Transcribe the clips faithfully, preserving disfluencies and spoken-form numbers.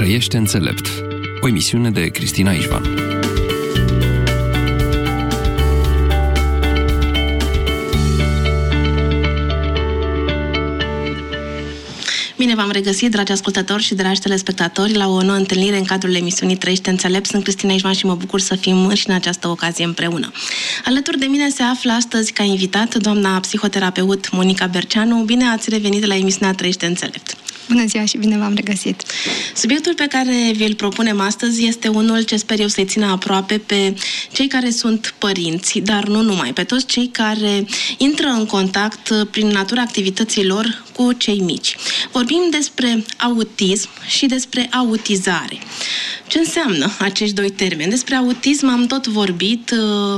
Trăiește înțelept. O emisiune de Cristina Ișvan. Bine v-am regăsit, dragi ascultători și dragi telespectatori, la o nouă întâlnire în cadrul emisiunii Trăiește înțelept. Sunt Cristina Ișvan și mă bucur să fim și în această ocazie împreună. Alături de mine se află astăzi ca invitat doamna psihoterapeut Monica Berceanu. Bine ați revenit la emisiunea Trăiește înțelept. Bună ziua și bine v-am regăsit! Subiectul pe care vi-l propunem astăzi este unul ce sper eu să-i țină aproape pe cei care sunt părinți, dar nu numai, pe toți cei care intră în contact prin natura activităților cu cei mici. Vorbim despre autism și despre autizare. Ce înseamnă acești doi termeni? Despre autism am tot vorbit,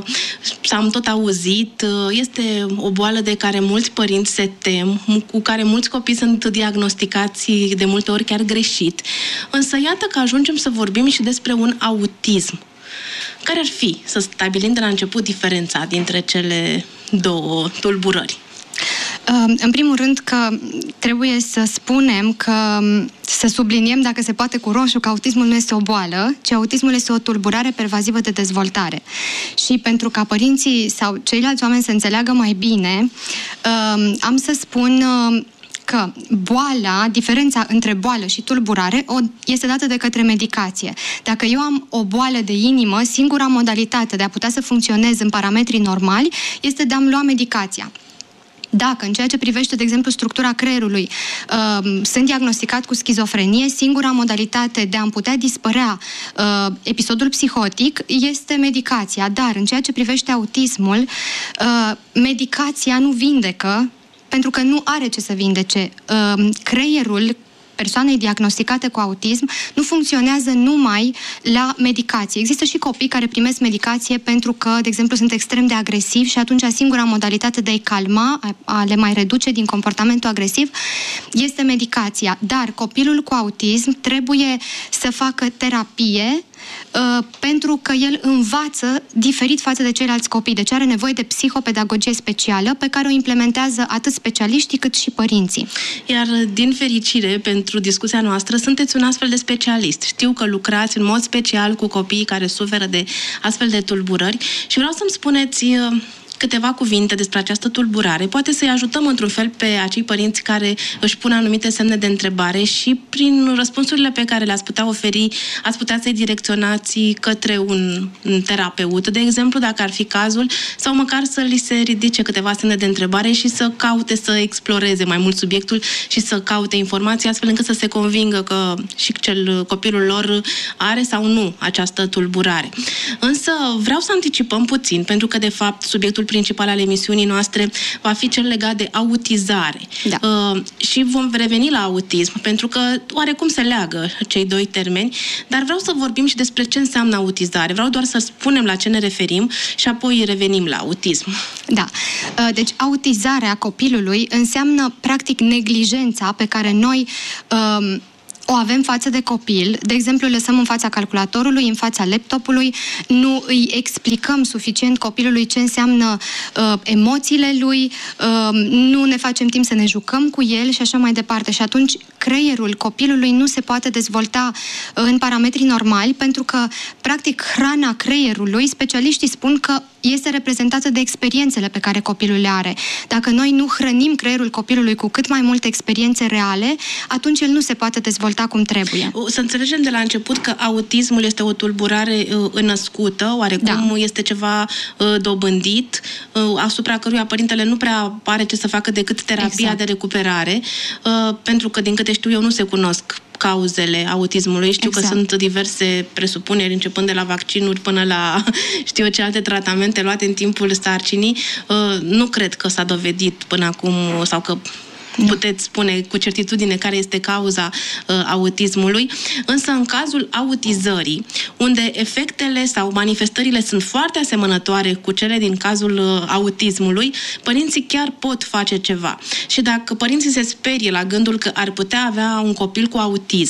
am tot auzit, este o boală de care mulți părinți se tem, cu care mulți copii sunt diagnosticați de multe ori chiar greșit. Însă iată că ajungem să vorbim și despre un autism. Care ar fi, să stabilim de la început, diferența dintre cele două tulburări? În primul rând că trebuie să spunem că, să subliniem dacă se poate cu roșu, că autismul nu este o boală, ci autismul este o tulburare pervazivă de dezvoltare. Și pentru ca părinții sau ceilalți oameni să înțeleagă mai bine, am să spun că boala, diferența între boală și tulburare este dată de către medicație. Dacă eu am o boală de inimă, singura modalitate de a putea să funcționez în parametrii normali este de a-mi lua medicația. Dacă, în ceea ce privește, de exemplu, structura creierului, uh, sunt diagnosticat cu schizofrenie, singura modalitate de a-mi putea dispărea uh, episodul psihotic este medicația. Dar, în ceea ce privește autismul, uh, medicația nu vindecă, pentru că nu are ce să vindece. Uh, creierul persoanei diagnosticate cu autism nu funcționează numai la medicație. Există și copii care primesc medicație pentru că, de exemplu, sunt extrem de agresivi și atunci singura modalitate de a-i calma, a le mai reduce din comportamentul agresiv, este medicația. Dar copilul cu autism trebuie să facă terapie Uh, pentru că el învață diferit față de ceilalți copii. Deci are nevoie de psihopedagogie specială pe care o implementează atât specialiștii cât și părinții. Iar din fericire pentru discuția noastră sunteți un astfel de specialist. Știu că lucrați în mod special cu copiii care suferă de astfel de tulburări și vreau să-mi spuneți uh, câteva cuvinte despre această tulburare. Poate să-i ajutăm într-un fel pe acei părinți care își pun anumite semne de întrebare și prin răspunsurile pe care le-ați putea oferi, ați putea să-i direcționați către un, un terapeut, de exemplu, dacă ar fi cazul, sau măcar să li se ridice câteva semne de întrebare și să caute să exploreze mai mult subiectul și să caute informații astfel încât să se convingă că și cel, copilul lor are sau nu această tulburare. Însă vreau să anticipăm puțin, pentru că de fapt subiectul principal al emisiunii noastre va fi cel legat de autizare. Da. Uh, și vom reveni la autism, pentru că oarecum se leagă cei doi termeni, dar vreau să vorbim și despre ce înseamnă autizare. Vreau doar să spunem la ce ne referim și apoi revenim la autism. Da. Uh, deci autizarea copilului înseamnă practic neglijența pe care noi uh, o avem față de copil. De exemplu, lăsăm în fața calculatorului, în fața laptopului, nu îi explicăm suficient copilului ce înseamnă uh, emoțiile lui, uh, nu ne facem timp să ne jucăm cu el și așa mai departe. Și atunci creierul copilului nu se poate dezvolta uh, în parametrii normali, pentru că, practic, hrana creierului, specialiștii spun că este reprezentată de experiențele pe care copilul le are. Dacă noi nu hrănim creierul copilului cu cât mai multe experiențe reale, atunci el nu se poate dezvolta cum trebuie. Să înțelegem de la început că autismul este o tulburare uh, înnăscută, oarecum da. Este ceva uh, dobândit, uh, asupra căruia părintele nu prea are ce să facă decât terapia exact. De recuperare, uh, pentru că, din câte știu eu, nu se cunosc cauzele autismului. Știu exact. Că sunt diverse presupuneri, începând de la vaccinuri până la știu eu ce alte tratamente luate în timpul sarcinii. Uh, nu cred că s-a dovedit până acum sau că puteți spune cu certitudine care este cauza uh, autismului, însă în cazul autizării, unde efectele sau manifestările sunt foarte asemănătoare cu cele din cazul uh, autismului, părinții chiar pot face ceva. Și dacă părinții se sperie la gândul că ar putea avea un copil cu autism,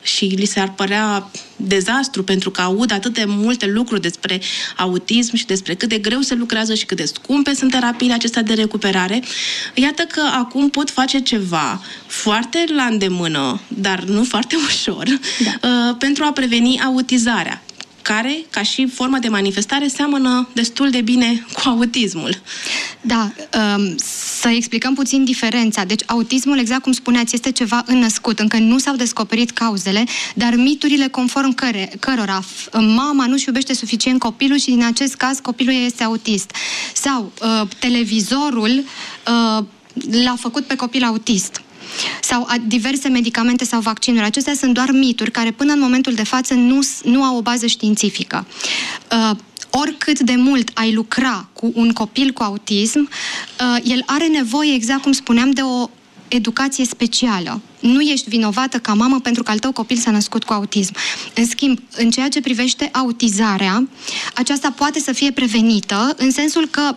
și li se-ar părea dezastru pentru că aud atât de multe lucruri despre autism și despre cât de greu se lucrează și cât de scumpe sunt terapiile acestea de recuperare, iată că acum pot face ceva foarte la îndemână, dar nu foarte ușor, da. uh, pentru a preveni autizarea, care, ca și formă de manifestare, seamănă destul de bine cu autismul. Da, um, să explicăm puțin diferența. Deci autismul, exact cum spuneați, este ceva înnăscut, încă nu s-au descoperit cauzele, dar miturile conform care, cărora mama nu-și iubește suficient copilul și din acest caz copilul este autist. Sau uh, televizorul uh, l-a făcut pe copil autist. Sau diverse medicamente sau vaccinuri. Acestea sunt doar mituri care până în momentul de față nu, nu au o bază științifică. Uh, oricât de mult ai lucra cu un copil cu autism, uh, el are nevoie, exact cum spuneam, de o educație specială. Nu ești vinovată ca mamă pentru că al tău copil s-a născut cu autism. În schimb, în ceea ce privește autizarea, aceasta poate să fie prevenită în sensul că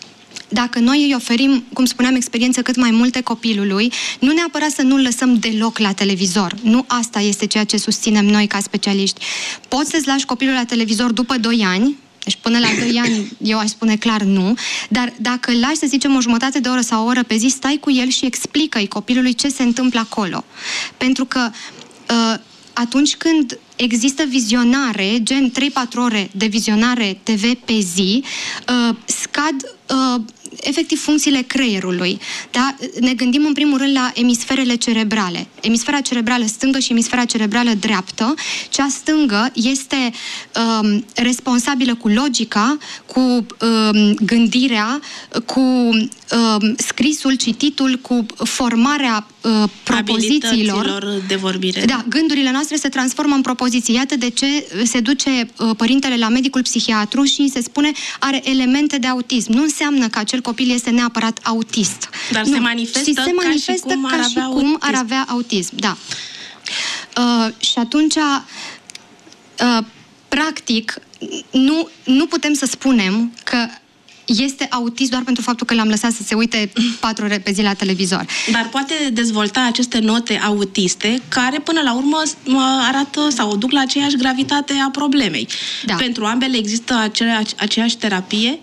dacă noi îi oferim, cum spuneam, experiență cât mai multe copilului, nu neapărat să nu-l lăsăm deloc la televizor. Nu asta este ceea ce susținem noi ca specialiști. Poți să-ți lași copilul la televizor după doi ani, deci până la doi ani eu aș spune clar nu, dar dacă îl lași, să zicem, o jumătate de oră sau o oră pe zi, stai cu el și explică-i copilului ce se întâmplă acolo. Pentru că uh, atunci când există vizionare, gen trei patru ore de vizionare T V pe zi, uh, scad uh, efectiv funcțiile creierului. Da? Ne gândim în primul rând la emisferele cerebrale. Emisfera cerebrală stângă și emisfera cerebrală dreaptă. Cea stângă este um, responsabilă cu logica, cu um, gândirea, cu um, scrisul, cititul, cu formarea uh, propozițiilor. De vorbire. Da, gândurile noastre se transformă în propoziții. Iată de ce se duce uh, părintele la medicul psihiatru și se spune are elemente de autism. Nu înseamnă că acel copil este neapărat autist. Dar nu. se manifestă, se manifestă ca și cum, ca ar, și avea cum ar avea autism. Da. Uh, și atunci, uh, practic, nu, nu putem să spunem că este autist doar pentru faptul că l-am lăsat să se uite patru ore pe zi la televizor. Dar poate dezvolta aceste note autiste care până la urmă arată sau duc la aceeași gravitate a problemei. Da. Pentru ambele există aceeași, aceeași terapie?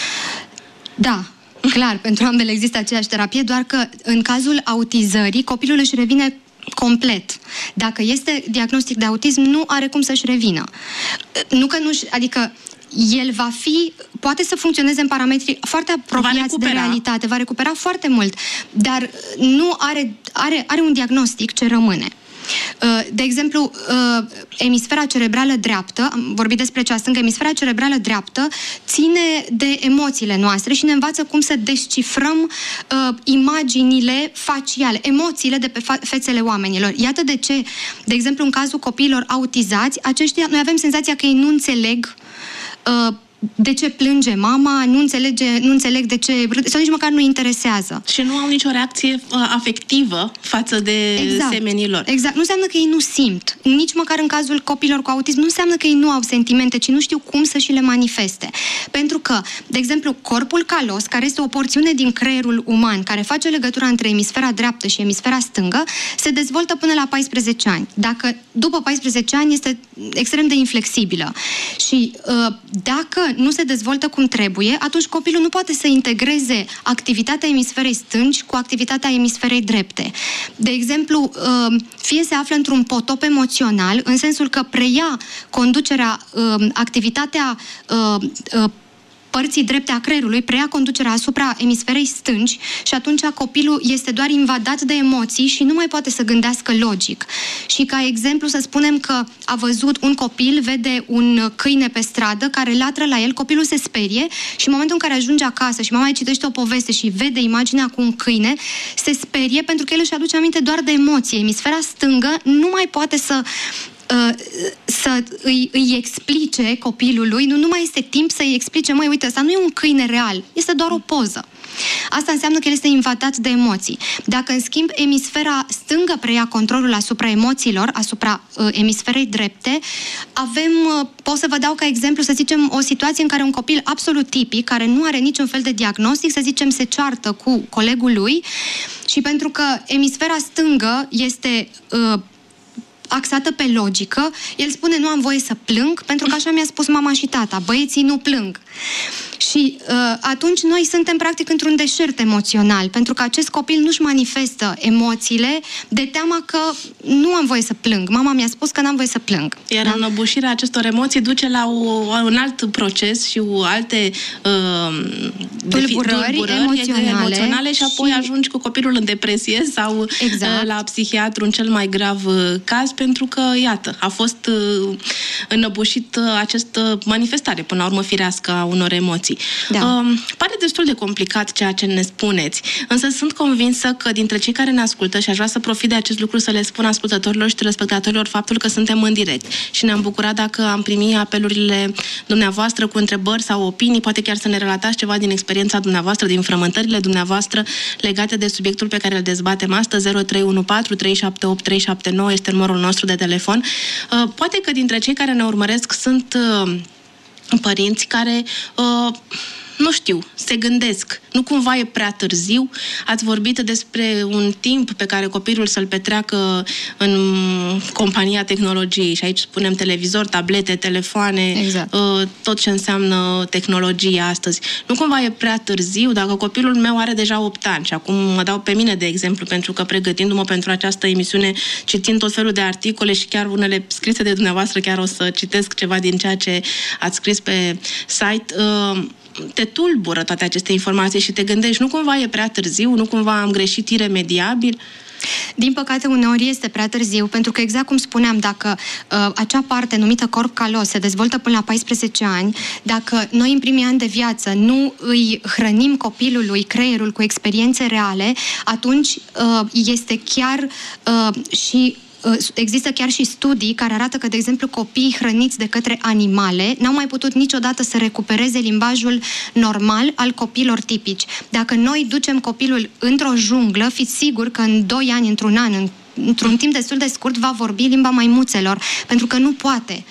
Da, clar, pentru ambele există aceeași terapie, doar că în cazul autizării copilul își revine complet. Dacă este diagnostic de autism, nu are cum să-și revină. Nu că nu-și, adică el va fi, poate să funcționeze în parametri foarte apropiați de realitate, va recupera foarte mult, dar nu are, are, are un diagnostic ce rămâne. De exemplu, emisfera cerebrală dreaptă, am vorbit despre cea stângă, emisfera cerebrală dreaptă ține de emoțiile noastre și ne învață cum să descifrăm uh, imaginile faciale, emoțiile de pe fețele oamenilor. Iată de ce, de exemplu, în cazul copiilor autizați, aceștia, noi avem senzația că ei nu înțeleg uh, de ce plânge mama, nu, înțelege, nu înțeleg de ce râde, sau nici măcar nu interesează. Și nu au nicio reacție uh, afectivă față de exact. semenilor. Exact. Nu înseamnă că ei nu simt. Nici măcar în cazul copilor cu autism, nu înseamnă că ei nu au sentimente, ci nu știu cum să și le manifeste. Pentru că, de exemplu, corpul calos, care este o porțiune din creierul uman, care face legătura între emisfera dreaptă și emisfera stângă, se dezvoltă până la paisprezece ani. Dacă după paisprezece ani este extrem de inflexibilă. Și uh, dacă nu se dezvoltă cum trebuie, atunci copilul nu poate să integreze activitatea emisferei stângi cu activitatea emisferei drepte. De exemplu, fie se află într-un potop emoțional, în sensul că preia conducerea, activitatea părții drepte a creierului, preia conducerea asupra emisferei stângi și atunci copilul este doar invadat de emoții și nu mai poate să gândească logic. Și ca exemplu să spunem că a văzut un copil, vede un câine pe stradă care latră la el, copilul se sperie și în momentul în care ajunge acasă și mama îi citește o poveste și vede imaginea cu un câine, se sperie pentru că el își aduce aminte doar de emoție. Emisfera stângă nu mai poate să să îi, îi explice copilului, nu, nu mai este timp să îi explice, măi, uite, ăsta nu e un câine real, este doar o poză. Asta înseamnă că el este invadat de emoții. Dacă, în schimb, emisfera stângă preia controlul asupra emoțiilor, asupra uh, emisferei drepte, avem, uh, pot să vă dau ca exemplu, să zicem, o situație în care un copil absolut tipic, care nu are niciun fel de diagnostic, să zicem, se ceartă cu colegul lui și pentru că emisfera stângă este uh, axată pe logică. El spune, nu am voie să plâng, pentru că așa mi-a spus mama și tata, băieții nu plâng. Și uh, atunci noi suntem practic într-un deșert emoțional, pentru că acest copil nu-și manifestă emoțiile de teama că nu am voie să plâng. Mama mi-a spus că n-am voie să plâng. Iar da? Înăbușirea acestor emoții duce la o, un alt proces și o alte uh, tulburări, tulburări emoționale, emoționale și apoi și... ajungi cu copilul în depresie sau exact. uh, la psihiatru în cel mai grav uh, caz, pentru că, iată, a fost uh, înăbușit uh, această manifestare, până la urmă firească, a unor emoții. Da. Uh, pare destul de complicat ceea ce ne spuneți, însă sunt convinsă că dintre cei care ne ascultă, și aș vrea să profit de acest lucru să le spun ascultătorilor și telespectatorilor faptul că suntem în direct și ne-am bucurat dacă am primit apelurile dumneavoastră cu întrebări sau opinii, poate chiar să ne relatați ceva din experiența dumneavoastră, din frământările dumneavoastră legate de subiectul pe care îl dezbatem astăzi. Zero trei unu patru trei șapte opt trei șapte nouă este numărul nostru de telefon. Uh, poate că dintre cei care ne urmăresc sunt uh, părinți care, uh, nu știu, se gândesc. Nu cumva e prea târziu? Ați vorbit despre un timp pe care copilul să-l petreacă în compania tehnologiei și aici spunem televizor, tablete, telefoane, exact. uh, tot ce înseamnă tehnologie astăzi. Nu cumva e prea târziu? Dacă copilul meu are deja opt ani și acum mă dau pe mine de exemplu, pentru că pregătindu-mă pentru această emisiune, citind tot felul de articole și chiar unele scrise de dumneavoastră, chiar o să citesc ceva din ceea ce ați scris pe site, uh, te tulbură toate aceste informații și te gândești, nu cumva e prea târziu, nu cumva am greșit iremediabil? Din păcate, uneori este prea târziu, pentru că, exact cum spuneam, dacă uh, acea parte numită corp calos se dezvoltă până la paisprezece ani, dacă noi în primii ani de viață nu îi hrănim copilului creierul cu experiențe reale, atunci uh, este chiar uh, și există chiar și studii care arată că, de exemplu, copiii hrăniți de către animale n-au mai putut niciodată să recupereze limbajul normal al copiilor tipici. Dacă noi ducem copilul într-o junglă, fiți sigur că în doi ani, într-un an, în, într-un timp destul de scurt, va vorbi limba maimuțelor, pentru că nu poate.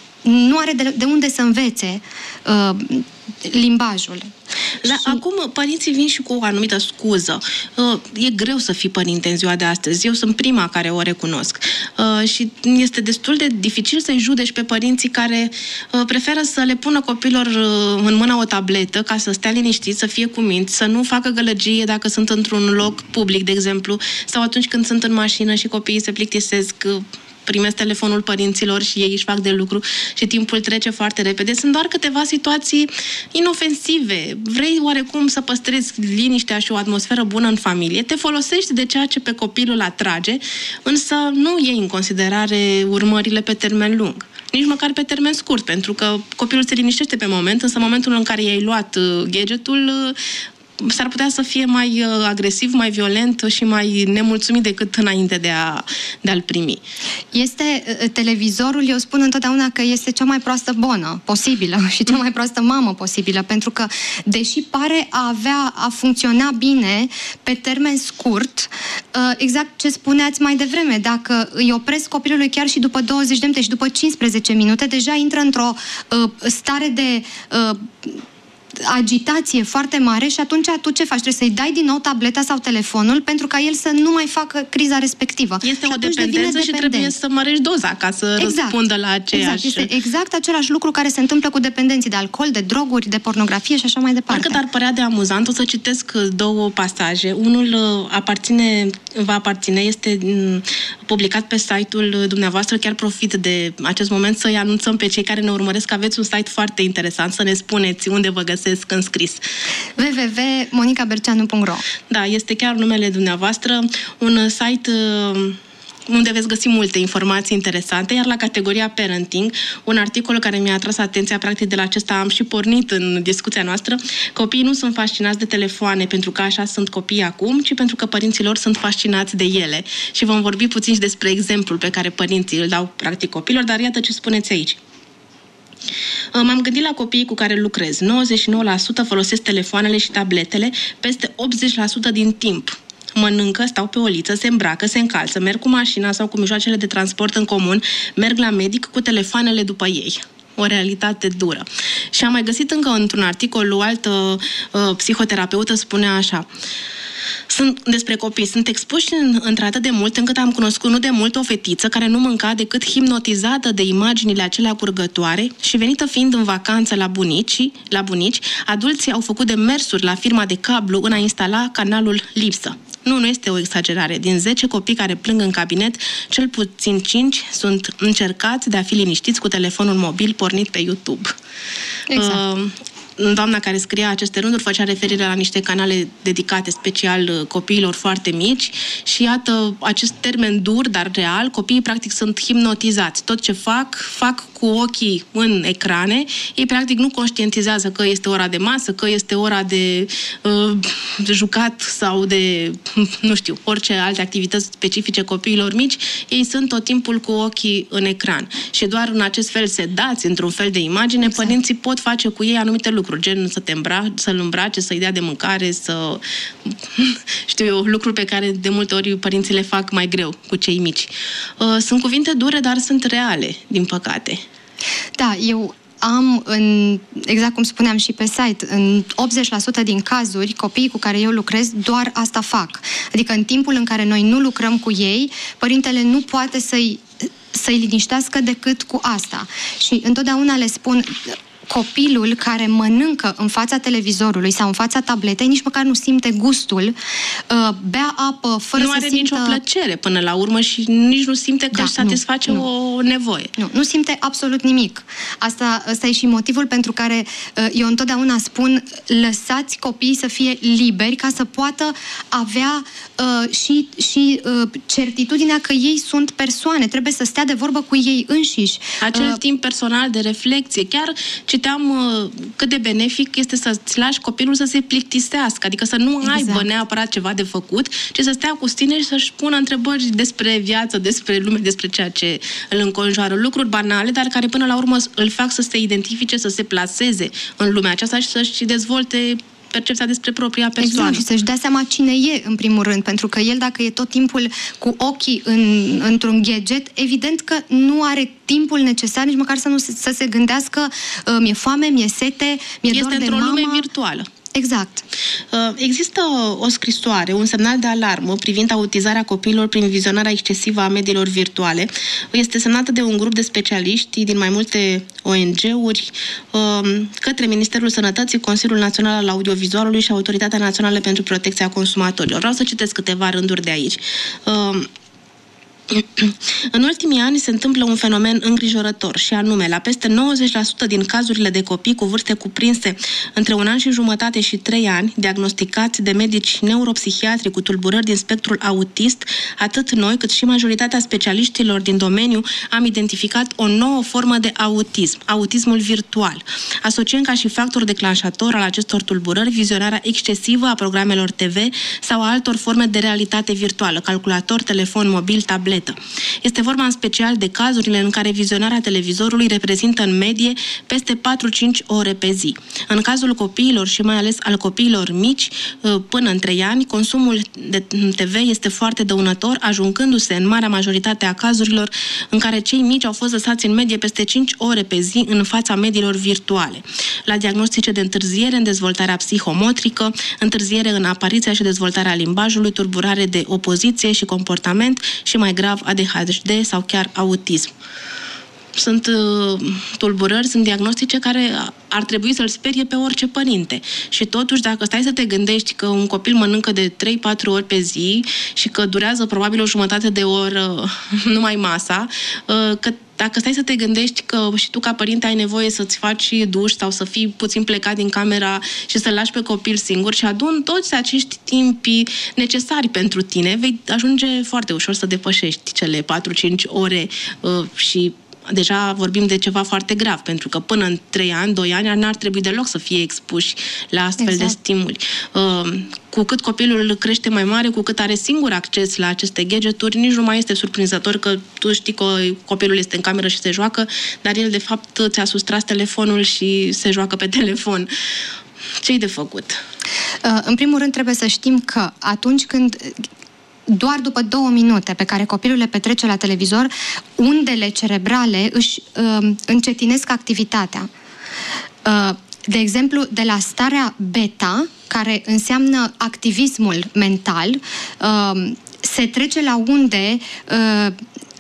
Nu are de, de unde să învețe uh, limbajul. La, și... Acum, părinții vin și cu o anumită scuză. Uh, e greu să fii părinte în ziua de astăzi. Eu sunt prima care o recunosc. Uh, și este destul de dificil să-i judeci pe părinții care uh, preferă să le pună copilor uh, în mână o tabletă ca să stea liniștiți, să fie cu minți, să nu facă gălăgie dacă sunt într-un loc public, de exemplu, sau atunci când sunt în mașină și copiii se plictisesc, uh, primesc telefonul părinților și ei își fac de lucru și timpul trece foarte repede. Sunt doar câteva situații inofensive. Vrei oarecum să păstrezi liniștea și o atmosferă bună în familie, te folosești de ceea ce pe copilul atrage, însă nu iei în considerare urmările pe termen lung. Nici măcar pe termen scurt, pentru că copilul se liniștește pe moment, însă în momentul în care i-ai luat gadgetul, s-ar putea să fie mai agresiv, mai violent și mai nemulțumit decât înainte de, a, de a-l primi. Este televizorul, eu spun întotdeauna că este cea mai proastă bonă posibilă și cea mai proastă mamă posibilă, pentru că, deși pare a avea, a funcționa bine pe termen scurt, exact ce spuneați mai devreme, dacă îi opresc copilului chiar și după douăzeci de minute și după cincisprezece minute, deja intră într-o uh, stare de uh, agitație foarte mare și atunci tu ce faci? Trebuie să-i dai din nou tableta sau telefonul pentru ca el să nu mai facă criza respectivă. Este o dependență și trebuie să mărești doza ca să exact. răspundă la aceeași... Exact. Este exact același lucru care se întâmplă cu dependenții de alcool, de droguri, de pornografie și așa mai departe. Parcă ar părea de amuzant, o să citesc două pasaje. Unul aparține, va aparține, este publicat pe site-ul dumneavoastră. Chiar profit de acest moment să-i anunțăm pe cei care ne urmăresc că aveți un site foarte interesant, să ne spuneți unde vă găsesc înscris. w w w punct monica berceanu punct ro. Da, este chiar numele dumneavoastră, un site unde veți găsi multe informații interesante, iar la categoria parenting, un articol care mi-a atras atenția, practic de la acesta am și pornit în discuția noastră. Copiii nu sunt fascinați de telefoane pentru că așa sunt copiii acum, ci pentru că părinții lor sunt fascinați de ele. Și vom vorbi puțin și despre exemplul pe care părinții îl dau practic copiilor, dar iată ce spuneți aici. M-am gândit la copiii cu care lucrez. nouăzeci și nouă la sută folosesc telefoanele și tabletele peste optzeci la sută din timp. Mănâncă, stau pe o liță, se îmbracă, se încalță, merg cu mașina sau cu mijloacele de transport în comun, merg la medic cu telefoanele după ei. o realitate dură. Și am mai găsit încă într-un articol o altă uh, psihoterapeută spunea așa: Sunt, despre copii, sunt expuși într-atât de mult încât am cunoscut nu de mult o fetiță care nu mânca decât hipnotizată de imaginile acelea curgătoare și venită fiind în vacanță la bunici, la bunici, adulții au făcut demersuri la firma de cablu în a instala canalul lipsă. Nu, nu este o exagerare. Din zece copii care plâng în cabinet, cel puțin cinci sunt încercați de a fi liniștiți cu telefonul mobil pornit pe YouTube. Exact. Uh, Doamna care scria aceste rânduri făcea referire la niște canale dedicate special copiilor foarte mici și iată acest termen dur, dar real, copiii practic sunt hipnotizați. Tot ce fac, fac cu ochii în ecrane, ei practic nu conștientizează că este ora de masă, că este ora de, uh, de jucat sau de, nu știu, orice alte activități specifice copiilor mici, ei sunt tot timpul cu ochii în ecran. Și doar în acest fel sedați într-un fel de imagine, exact. Părinții pot face cu ei anumite lucruri, gen să te îmbra- să-l îmbrace, să-i dea de mâncare, să... știu eu, lucruri pe care de multe ori părinții le fac mai greu cu cei mici. Uh, sunt cuvinte dure, dar sunt reale, din păcate. Da, eu am, în, exact cum spuneam și pe site, în optzeci la sută din cazuri, copiii cu care eu lucrez doar asta fac. Adică în timpul în care noi nu lucrăm cu ei, părintele nu poate să-i, să-i liniștească decât cu asta. Și întotdeauna le spun... Copilul care mănâncă în fața televizorului sau în fața tabletei nici măcar nu simte gustul, bea apă fără nu să are simtă... nicio plăcere până la urmă și nici nu simte că da, își satisface nu, o nevoie. Nu, nu simte absolut nimic. Asta, asta e și motivul pentru care eu întotdeauna spun lăsați copiii să fie liberi ca să poată avea uh, și, și uh, certitudinea că ei sunt persoane. Trebuie să stea de vorbă cu ei înșiși. Acel uh, timp personal de reflecție. Chiar citeam uh, cât de benefic este să-ți lași copilul să se plictisească, adică să nu exact. aibă neapărat ceva de făcut, ci să stea cu tine și să-și pună întrebări despre viață, despre lume, despre ceea ce îl înconjoară. Lucruri banale, dar care până la urmă îl fac să se identifice, să se plaseze în lumea aceasta și să-și dezvolte percepția despre propria persoană. Exact, și să-și dea seama cine e, în primul rând, pentru că el, dacă e tot timpul cu ochii în, într-un gadget, evident că nu are timpul necesar nici măcar să, nu, să se gândească uh, mi-e foame, mi-e sete, mi-e dor de mama. Este într-o lume virtuală. Exact. Există o scrisoare, un semnal de alarmă privind autizarea copiilor prin vizionarea excesivă a mediilor virtuale. Este semnată de un grup de specialiști din mai multe O N G-uri către Ministerul Sănătății, Consiliul Național al Audiovizualului și Autoritatea Națională pentru Protecția Consumatorilor. Vreau să citesc câteva rânduri de aici. În ultimii ani se întâmplă un fenomen îngrijorător și anume, la peste nouăzeci la sută din cazurile de copii cu vârste cuprinse între un an și jumătate și trei ani, diagnosticați de medici neuropsihiatri cu tulburări din spectrul autist, atât noi cât și majoritatea specialiștilor din domeniu am identificat o nouă formă de autism, autismul virtual. Asociem ca și factor declanșator al acestor tulburări vizionarea excesivă a programelor T V sau a altor forme de realitate virtuală, calculator, telefon mobil, tablet. Este vorba în special de cazurile în care vizionarea televizorului reprezintă în medie peste patru-cinci ore pe zi. În cazul copiilor și mai ales al copiilor mici, până în trei ani, consumul de T V este foarte dăunător, ajungându-se în marea majoritate a cazurilor în care cei mici au fost lăsați în medie peste cinci ore pe zi în fața mediilor virtuale. La diagnostice de întârziere în dezvoltarea psihomotrică, întârziere în apariția și dezvoltarea limbajului, tulburare de opoziție și comportament și mai grav A D H D sau chiar autism. Sunt uh, tulburări, sunt diagnostice care ar trebui să-l sperie pe orice părinte. Și totuși, dacă stai să te gândești că un copil mănâncă de trei-patru ori pe zi și că durează probabil o jumătate de oră numai masa, uh, că dacă stai să te gândești că și tu ca părinte ai nevoie să-ți faci duș sau să fii puțin plecat din camera și să-l lași pe copil singur și aduni toți acești timpi necesari pentru tine, vei ajunge foarte ușor să depășești cele patru-cinci ore uh, și deja vorbim de ceva foarte grav, pentru că până în trei ani, doi ani, n-ar trebui deloc să fie expuși la astfel exact. de stimuli. Uh, cu cât copilul crește mai mare, cu cât are singur acces la aceste gadgeturi, nici nu mai este surprinzător că tu știi că copilul este în cameră și se joacă, dar el, de fapt, ți-a sustras telefonul și se joacă pe telefon. Ce-i de făcut? Uh, în primul rând, trebuie să știm că atunci când doar după două minute pe care copilul le petrece la televizor, undele cerebrale își uh, încetinesc activitatea. Uh, de exemplu, de la starea beta, care înseamnă activismul mental, uh, se trece la unde uh,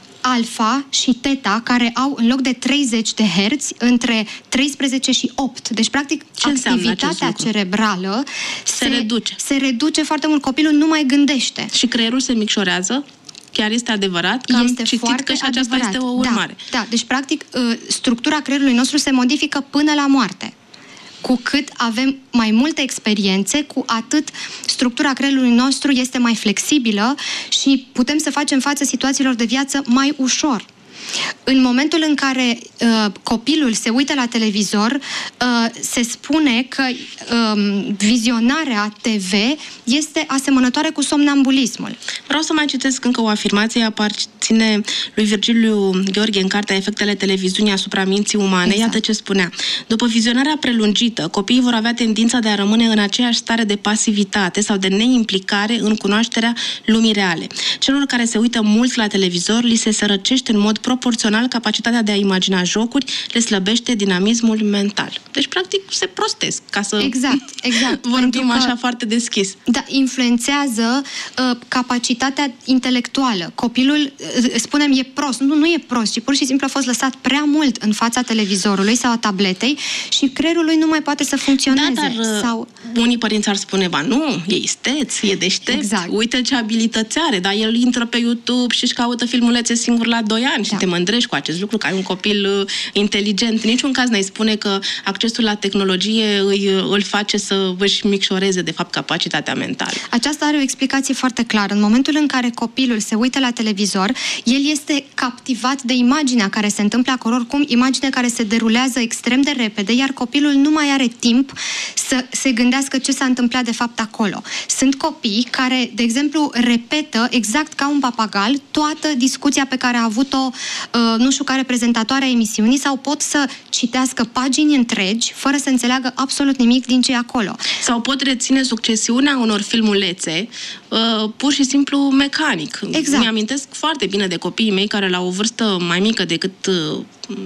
alfa și teta, care au în loc de treizeci de herți între treisprezece și opt. Deci, practic, ce activitatea cerebrală se, se reduce. Se reduce foarte mult. Copilul nu mai gândește. Și creierul se micșorează? Chiar este adevărat? Că este am citit că și aceasta adevărat. este o urmare. Da, da, deci, practic, structura creierului nostru se modifică până la moarte. Cu cât avem mai multe experiențe, cu atât structura creierului nostru este mai flexibilă și putem să facem față situațiilor de viață mai ușor. În momentul în care uh, copilul se uită la televizor, uh, se spune că uh, vizionarea T V este asemănătoare cu somnambulismul. Vreau să mai citesc încă o afirmație, aparține lui Virgiliu Gheorghe în cartea Efectele televiziunii asupra minții umane. Exact. Iată ce spunea. După vizionarea prelungită, copiii vor avea tendința de a rămâne în aceeași stare de pasivitate sau de neimplicare în cunoașterea lumii reale. Celor care se uită mult la televizor, li se sărăcește în mod proporțional capacitatea de a imagina jocuri, le slăbește dinamismul mental. Deci, practic, se prostesc, ca să exact, exact. vorbim așa foarte deschis. Da, influențează uh, capacitatea intelectuală. Copilul, uh, spunem, e prost. Nu, nu e prost, ci pur și simplu a fost lăsat prea mult în fața televizorului sau a tabletei și creierul lui nu mai poate să funcționeze. Da, dar sau... unii părinți ar spune, ba nu, e isteț, e deștept, exact. Uite ce abilități are, dar el intră pe YouTube și își caută filmulețe singur la doi ani și da. Te mândrești cu acest lucru, că ai un copil uh, inteligent. În niciun caz n-ai spune că accesul la tehnologie îi, îl face să își micșoreze, de fapt, capacitatea mentală. Aceasta are o explicație foarte clară. În momentul în care copilul se uită la televizor, el este captivat de imaginea care se întâmplă acolo, oricum imagine care se derulează extrem de repede, iar copilul nu mai are timp să se gândească ce s-a întâmplat de fapt acolo. Sunt copii care, de exemplu, repetă exact ca un papagal toată discuția pe care a avut-o uh, nu știu care prezentatoare a emisiunii sau pot să citească pagini întregi fără să înțeleagă absolut nimic din ce e acolo. Sau pot reține succesiunea unor filmulețe uh, pur și simplu mecanic. Exact. Mi-amintesc foarte bine de copiii mei care la o vârstă mai mică decât uh,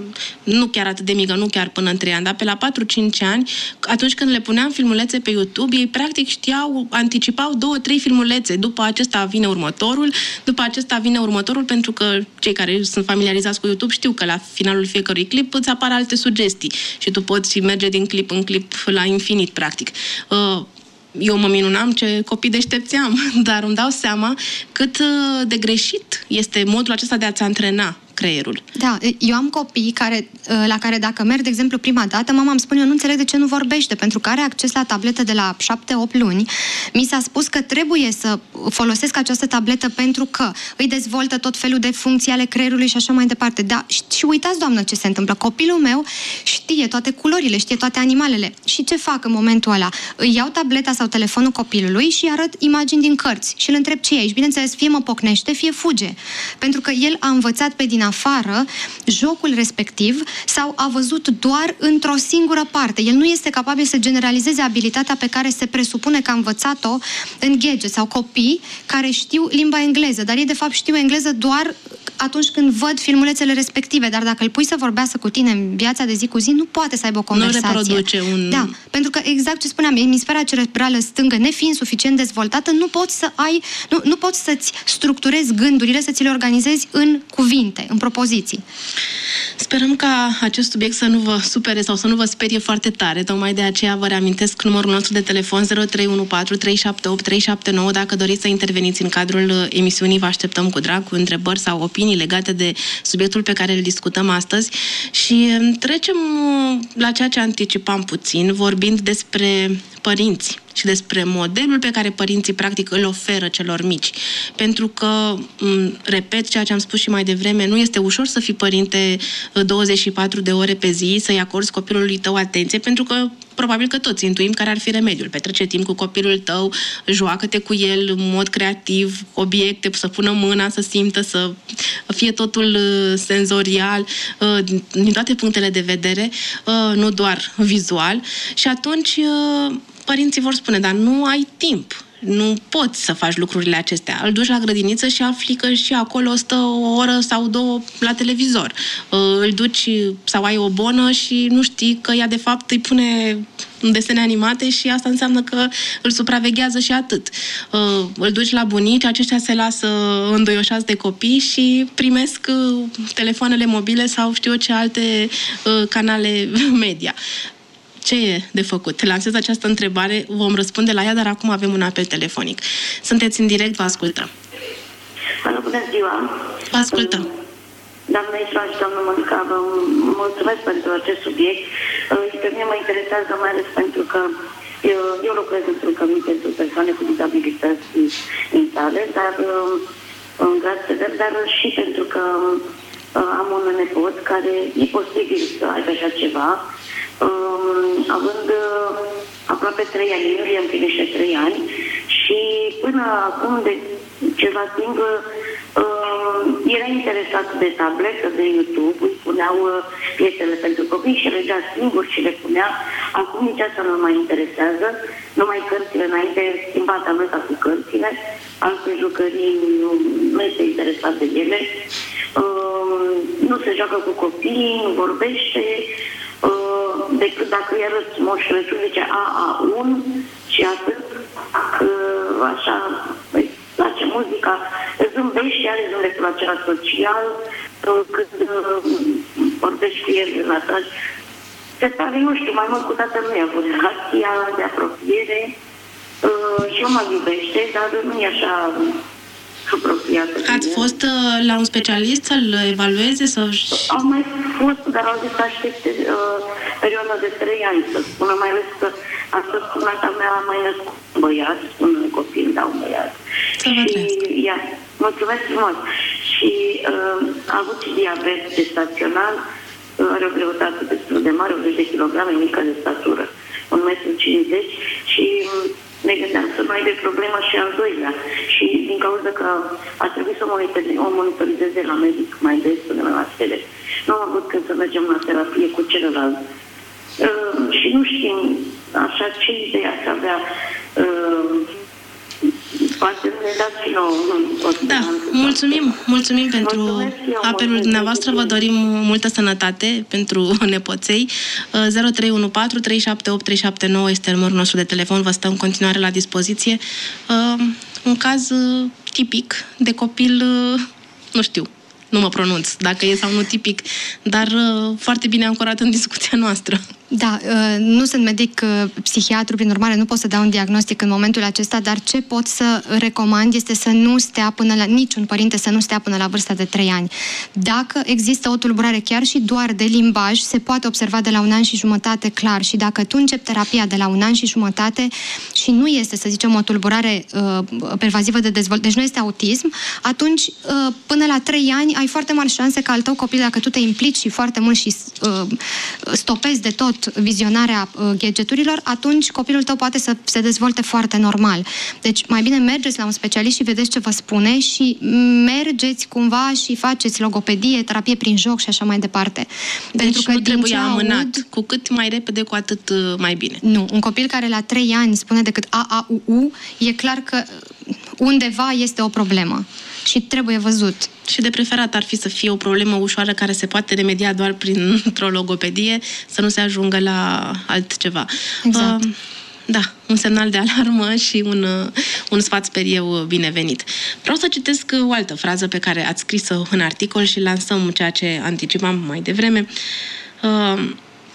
nu chiar atât de mică, nu chiar până în trei ani, dar pe la patru-cinci ani, atunci când le puneam filmulețe pe YouTube, ei practic știau, anticipau două, trei filmulețe. După acesta vine următorul, după acesta vine următorul, pentru că cei care sunt familiarizați cu YouTube știu că la finalul fiecărui clip îți apar alte sugestii și tu poți merge din clip în clip la infinit, practic. Eu mă minunam ce copii deștepți am, dar îmi dau seama cât de greșit este modul acesta de a-ți antrena creierul. Da, eu am copii care, la care dacă merg, de exemplu, prima dată, mama îmi spune, eu nu înțeleg de ce nu vorbește, pentru că are acces la tabletă de la șapte opt luni. Mi s-a spus că trebuie să folosesc această tabletă pentru că îi dezvoltă tot felul de funcții ale creierului și așa mai departe. Da, și uitați, doamnă, ce se întâmplă. Copilul meu știe toate culorile, știe toate animalele. Și ce fac în momentul ăla? Îi iau tableta sau telefonul copilului și arăt imagini din cărți și îl întreb ce e aici. Bineînțeles, fie mă pocnește, fie fuge. Pentru că el a învățat pe din afară jocul respectiv sau a văzut doar într-o singură parte. El nu este capabil să generalizeze abilitatea pe care se presupune că a învățat-o în gadget sau copii care știu limba engleză, dar ei de fapt știu engleză doar atunci când văd filmulețele respective, dar dacă îl pui să vorbească cu tine în viața de zi cu zi, nu poate să aibă o conversație. Nu reproduce un... Da, pentru că exact ce spuneam, emisfera cerebrală stângă, nefiind suficient dezvoltată, nu poți să ai, nu, nu poți să-ți structurezi gândurile, să ți le organizezi în cuvinte, în propoziții. Sperăm ca acest subiect să nu vă supere sau să nu vă sperie foarte tare. Tocmai de aceea vă reamintesc numărul nostru de telefon zero trei unu patru trei șapte opt trei șapte nouă. Dacă doriți să interveniți în cadrul emisiunii, vă așteptăm cu drag, cu întrebări sau opinii legate de subiectul pe care îl discutăm astăzi. Și trecem la ceea ce anticipam puțin, vorbind despre părinți și despre modelul pe care părinții practic îl oferă celor mici. Pentru că, repet, ceea ce am spus și mai devreme, nu este ușor să fii părinte douăzeci și patru de ore pe zi, să-i acorzi copilului tău atenție, pentru că probabil că toți intuim care ar fi remediul. Petrece timp cu copilul tău, joacă-te cu el în mod creativ, obiecte, să pună mâna, să simtă, să fie totul senzorial, din toate punctele de vedere, nu doar vizual. Și atunci părinții vor spune, dar nu ai timp. Nu poți să faci lucrurile acestea. Îl duci la grădiniță și afli că și acolo stă o oră sau două la televizor. Îl duci sau ai o bonă și nu știi că ea de fapt îi pune desene animate și asta înseamnă că îl supraveghează și atât. Îl duci la bunici, aceștia se lasă îndoioșați de copii și primesc telefoanele mobile sau știu eu ce alte canale media. Ce e de făcut? Lansez această întrebare, vom răspunde la ea, dar acum avem un apel telefonic. Sunteți în direct, vă ascultăm. Bună ziua! Vă ascultăm. Doamna Ișvan și doamna Monica, vă mulțumesc pentru acest subiect. Pe mine mă interesează mai ales pentru că eu, eu lucrez într-un cămin pentru persoane cu dizabilități mentale, dar în grad sever, dar și pentru că am un nepot care e posibil să aibă așa ceva, având aproape trei ani, iulie împlinește trei ani și până acum de ceva timp era interesat de tabletă, de YouTube, îi puneau piesele pentru copii și legea singur și le punea. Acum nici asta nu mai interesează, numai cărțile înainte, schimba tableta cu cărțile, alte jucării nu, nu este interesat de ele, nu se joacă cu copiii, nu vorbește, decât dacă i arăți Moș Crăciun, zice a, a, un și atât, așa, îi place muzica, zâmbește, are zâmbetul acela social, când vorbești cu el în ataj. Se pare, nu știu, mai mult cu tatăl nu i-a avut relația de apropiere și o mai iubește, dar nu e așa apropiată. Ați fost la un specialist să-l evalueze? Să... Am mai fost, dar au zis să aștepte uh, perioada de trei ani, să spună, mai ales că astăzi cu nata mea a mai născut un băiat, un copil, da, un băiat. Să vă trăiesc. Ia, mulțumesc frumos. Și uh, a avut și diabet gestațional, uh, are o greutate destul de mare, optzeci de kilograme, mică de statură, un metru cincizeci și ne gândeam să nu aibă problemă și al doilea. Și din cauza că a trebuit să o monitorizeze la medic mai des până la stele. Nu am avut când să mergem la terapie cu celălalt. Uh, și nu știm așa ce idee ați avea. Uh, poate ne dați și nouă. Da, mulțumim, mulțumim pentru mulțumesc apelul dumneavoastră. Vă dorim multă sănătate pentru nepoței. zero trei unu patru trei șapte opt trei șapte nouă este numărul nostru de telefon. Vă stă în continuare la dispoziție. Un caz tipic de copil, nu știu, nu mă pronunț dacă e sau nu tipic, dar foarte bine ancorat în discuția noastră. Da, nu sunt medic psihiatru, prin urmare nu pot să dau un diagnostic în momentul acesta, dar ce pot să recomand este să nu stea până la, niciun părinte să nu stea până la vârsta de trei ani. Dacă există o tulburare chiar și doar de limbaj, se poate observa de la un an și jumătate clar și dacă tu începi terapia de la un an și jumătate și nu este, să zicem, o tulburare uh, pervazivă de dezvoltare, deci nu este autism, atunci uh, până la trei ani ai foarte mari șanse ca al tău copil, dacă tu te implici și foarte mult și uh, stopezi de tot vizionarea uh, gadgeturilor, atunci copilul tău poate să se dezvolte foarte normal. Deci mai bine mergeți la un specialist și vedeți ce vă spune și mergeți cumva și faceți logopedie, terapie prin joc și așa mai departe. Deci Pentru că nu trebuie amânat. Aud, cu cât mai repede, cu atât uh, mai bine. Nu. Un copil care la trei ani spune decât A, A, U, U, e clar că undeva este o problemă și trebuie văzut. Și de preferat ar fi să fie o problemă ușoară care se poate remedia doar printr-o logopedie, să nu se ajungă la altceva. Exact. Uh, da, un semnal de alarmă și un, un sfat, sper eu, binevenit. Vreau să citesc o altă frază pe care ați scris-o în articol și lansăm ceea ce anticipam mai devreme. Uh,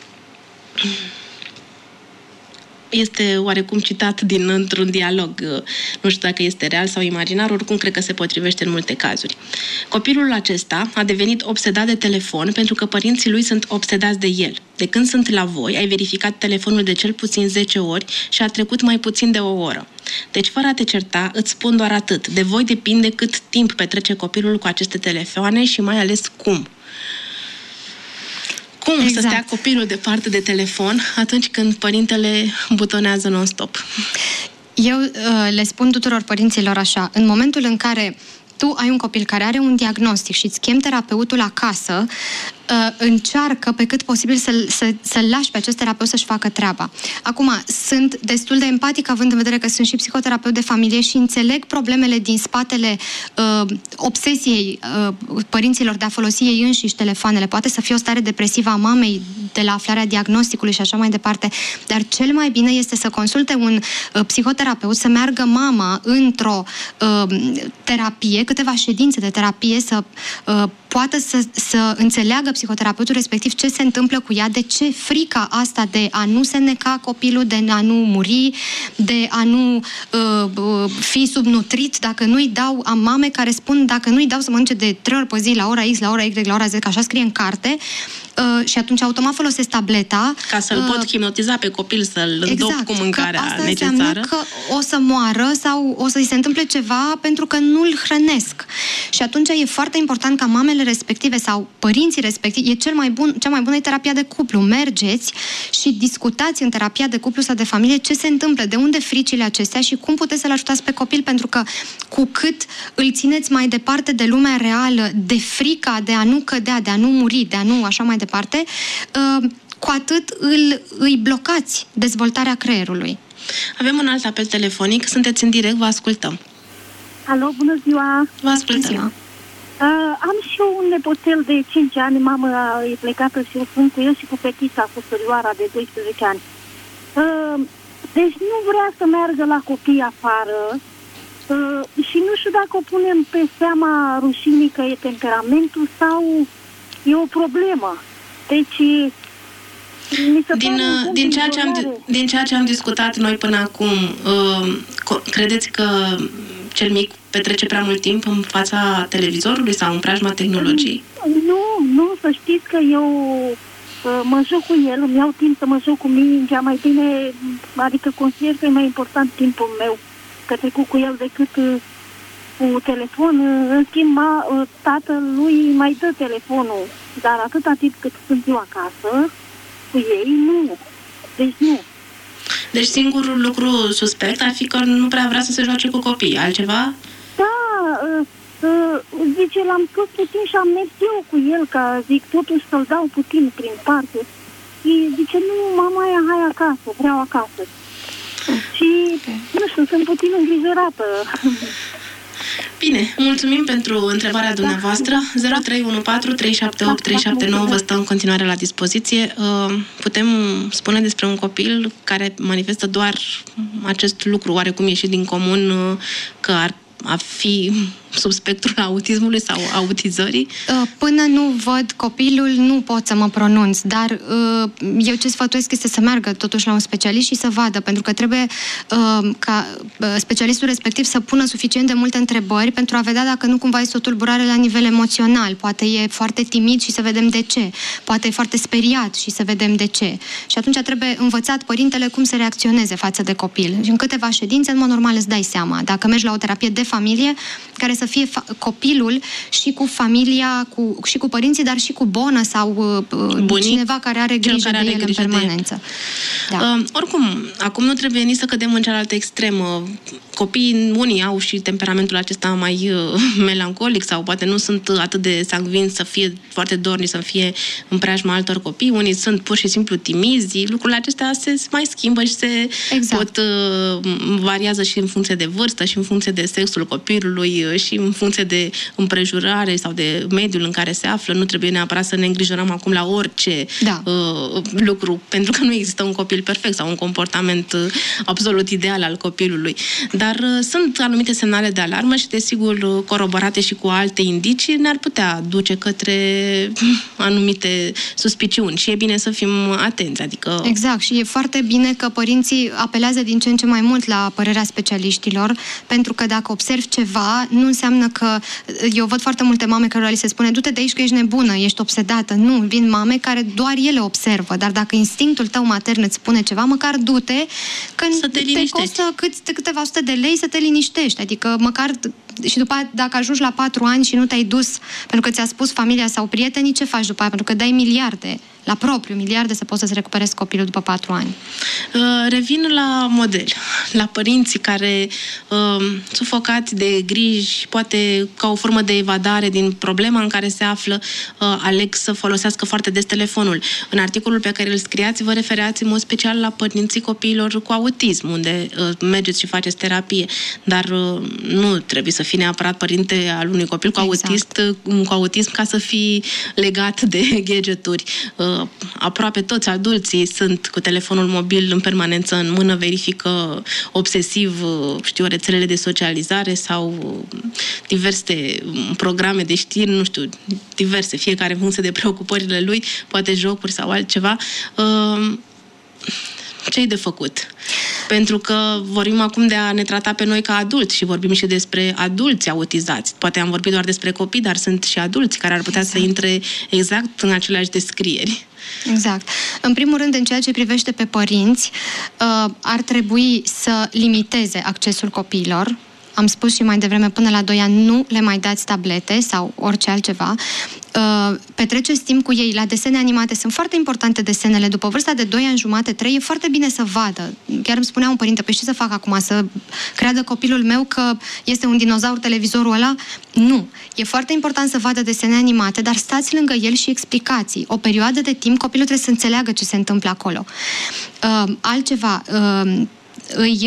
Este oarecum citat din într-un dialog. Nu știu dacă este real sau imaginar, oricum cred că se potrivește în multe cazuri. Copilul acesta a devenit obsedat de telefon pentru că părinții lui sunt obsedați de el. De când sunt la voi, ai verificat telefonul de cel puțin zece ori și a trecut mai puțin de o oră. Deci, fără a te certa, îți spun doar atât. De voi depinde cât timp petrece copilul cu aceste telefoane și mai ales cum. Cum exact. Să stea copilul departe de telefon atunci când părintele butonează non-stop? Eu uh, le spun tuturor părinților așa, în momentul în care tu ai un copil care are un diagnostic și îți chemi terapeutul acasă, încearcă pe cât posibil să-l, să, să-l lași pe acest terapeut să-și facă treaba. Acum, sunt destul de empatic, având în vedere că sunt și psihoterapeut de familie și înțeleg problemele din spatele uh, obsesiei uh, părinților de a folosi ei înșiși telefoanele. Poate să fie o stare depresivă a mamei de la aflarea diagnosticului și așa mai departe, dar cel mai bine este să consulte un uh, psihoterapeut, să meargă mama într-o uh, terapie, câteva ședințe de terapie, să uh, poată să, să înțeleagă psihoterapeutul respectiv ce se întâmplă cu ea, de ce frica asta de a nu se neca copilul, de a nu muri, de a nu uh, uh, fi subnutrit, dacă nu-i dau, am mame care spun, dacă nu-i dau să mănânce de trei ori pe zi, la ora X, la ora Y, la ora Z, că așa scrie în carte, uh, și atunci automat folosesc tableta. Ca să-l uh, pot hipnotiza pe copil, să-l exact, îndop cu mâncarea că asta necesară. Înseamnă că o să moară sau o să-i se întâmple ceva pentru că nu-l hrănesc. Și atunci e foarte important ca mamele respective sau părinții respectivi, e cel mai bun, cea mai bună e terapia de cuplu. Mergeți și discutați în terapia de cuplu sau de familie ce se întâmplă, de unde fricile acestea și cum puteți să-l ajutați pe copil, pentru că cu cât îl țineți mai departe de lumea reală, de frica de a nu cădea, de a nu muri, de a nu așa mai departe, cu atât îl, îi blocați dezvoltarea creierului. Avem un alt apel telefonic, sunteți în direct, vă ascultăm. Alo, bună ziua! Vă ascultăm. Uh, am și eu un nepoțel de cinci ani, mama e plecată și eu sunt cu el și cu fetița, cu surioara de doisprezece ani. Uh, deci nu vrea să meargă la copii afară uh, și nu știu dacă o punem pe seama rușinii că e temperamentul sau e o problemă. Deci din, din, ceea ce am, din ceea ce am discutat noi până acum, uh, credeți că cel mic petrece prea mult timp în fața televizorului sau în preajma tehnologiei? Nu, nu, să știți că eu uh, mă joc cu el, îmi iau timp să mă joc cu mingea, mai bine, adică consider că e mai important timpul meu petrecut cu el decât uh, cu telefon. Uh, în schimb, ma, uh, tatălui mai dă telefonul, dar atâta timp cât sunt eu acasă, cu ei, nu. Deci nu. Deci singurul lucru suspect ar fi că nu prea vrea să se joace cu copiii. Altceva? Da, uh, uh, zice, l-am scos puțin și am mers eu cu el, ca zic, totuși să-l dau puțin prin parte. Și zice, nu, mama aia, hai acasă, vreau acasă. Și, nu știu, sunt puțin îngrijorată. Bine, mulțumim pentru întrebarea dumneavoastră. zero trei unu patru trei șapte opt trei șapte nouă vă stă în continuare la dispoziție. Putem spune despre un copil care manifestă doar acest lucru oarecum ieșit din comun, că ar a fi sub spectrul autismului sau autizării? Până nu văd copilul, nu pot să mă pronunț, dar eu ce sfătuiesc este să meargă totuși la un specialist și să vadă, pentru că trebuie ca specialistul respectiv să pună suficient de multe întrebări pentru a vedea dacă nu cumva este o tulburare la nivel emoțional. Poate e foarte timid și să vedem de ce. Poate e foarte speriat și să vedem de ce. Și atunci trebuie învățat părintele cum să reacționeze față de copil. Și în câteva ședințe, în mod normal, îți dai seama. Dacă mergi la o terapie de familie, care să fie copilul și cu familia, cu, și cu părinții, dar și cu bonă sau Bunic, cineva care are grijă care de el în permanență. Da. Uh, oricum, acum nu trebuie nici să cădem în cealaltă extremă. Copiii, unii au și temperamentul acesta mai uh, melancolic sau poate nu sunt atât de sanguini să fie foarte dorni, să fie în preajma altor copii. Unii sunt pur și simplu timizi. Lucrurile acestea se mai schimbă și se exact. pot uh, variază și în funcție de vârstă și în funcție de sexul copilului și în funcție de împrejurare sau de mediul în care se află. Nu trebuie neapărat să ne îngrijorăm acum la orice da. uh, lucru, pentru că nu există un copil perfect sau un comportament uh, absolut ideal al copilului. Dar uh, sunt anumite semnale de alarmă și, desigur, uh, coroborate și cu alte indicii, ne-ar putea duce către anumite suspiciuni și e bine să fim atenți. Adică... Exact, și e foarte bine că părinții apelează din ce în ce mai mult la părerea specialiștilor, pentru că dacă observi ceva, nu înseamnă că... Eu văd foarte multe mame care li se spune, du-te de aici că ești nebună, ești obsedată. Nu, vin mame care doar ele observă, dar dacă instinctul tău matern îți spune ceva, măcar du-te, că să te, te costă cât, câteva sute de lei să te liniștești. Adică măcar și după aia, dacă ajungi la patru ani și nu te-ai dus pentru că ți-a spus familia sau prietenii, ce faci după aia? Pentru că dai miliarde la propriu, miliarde să poți să-ți recuperezi copilul după patru ani. Uh, revin la model, la părinții care uh, sufocați de griji, poate ca o formă de evadare din problema în care se află, uh, aleg să folosească foarte des telefonul. În articolul pe care îl scriați, vă refereați în mod special la părinții copiilor cu autism, unde uh, mergeți și faceți terapie, dar uh, nu trebuie să fii neapărat părinte al unui copil cu, exact. autist, uh, cu autism ca să fii legat de gadgeturi. Uh, aproape toți adulții sunt cu telefonul mobil în permanență în mână, verifică obsesiv, știu, rețelele de socializare sau diverse programe de știri, nu știu, diverse, fiecare în funcție de preocupările lui, poate jocuri sau altceva. Ce-i de făcut? Pentru că vorbim acum de a ne trata pe noi ca adulți și vorbim și despre adulți autizați. Poate am vorbit doar despre copii, dar sunt și adulți care ar putea exact. să intre exact în aceleași descrieri. Exact. În primul rând, în ceea ce privește pe părinți, ar trebui să limiteze accesul copiilor. Am spus și mai devreme, până la doi ani nu le mai dați tablete sau orice altceva. Petreceți timp cu ei la desene animate. Sunt foarte importante desenele. După vârsta de doi ani jumate, trei, e foarte bine să vadă. Chiar îmi spunea un părinte, păi ce să fac acum? Să creadă copilul meu că este un dinozaur televizorul ăla? Nu. E foarte important să vadă desene animate, dar stați lângă el și explicați. O perioadă de timp, copilul trebuie să înțeleagă ce se întâmplă acolo. Altceva, îi